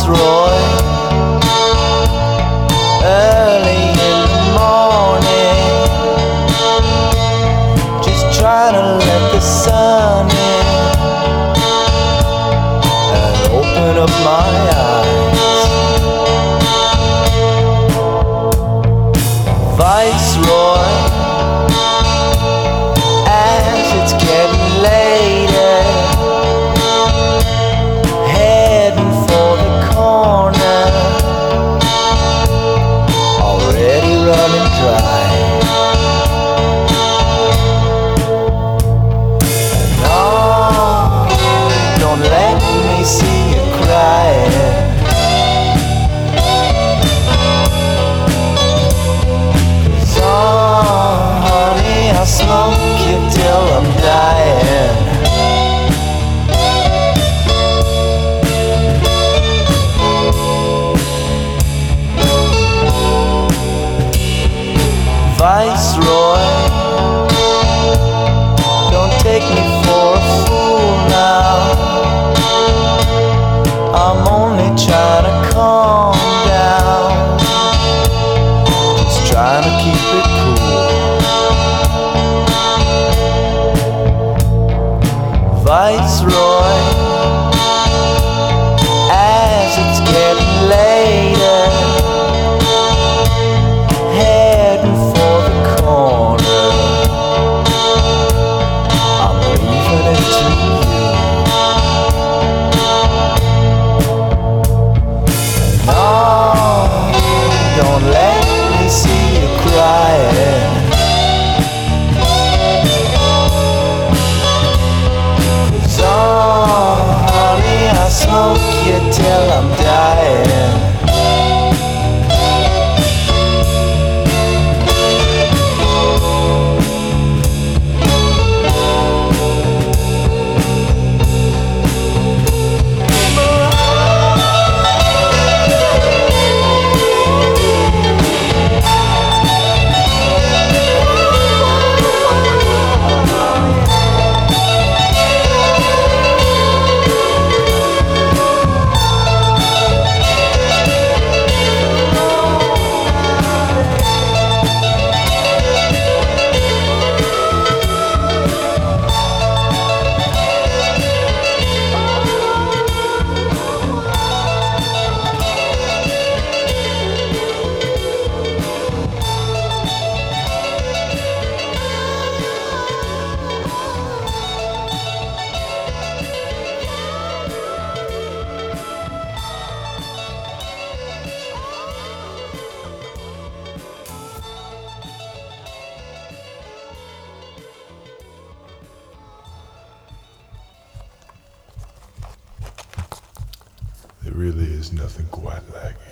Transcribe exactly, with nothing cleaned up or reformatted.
Viceroy, early in the morning, just trying to let the sun in and open up my eyes. Viceroy, as it's getting later, heading for the corner, already running dry. No, don't let me see you crying. I'll smoke you till I'm dying. Viceroy, don't take me for a fool now. I'm only trying to calm down, just trying to keep it cool. Viceroy, as it's getting later, heading for the corner, I'm leaving it to you. No, don't let me see you crying. I'll smoke you till I'm dying. There really is nothing quite like it.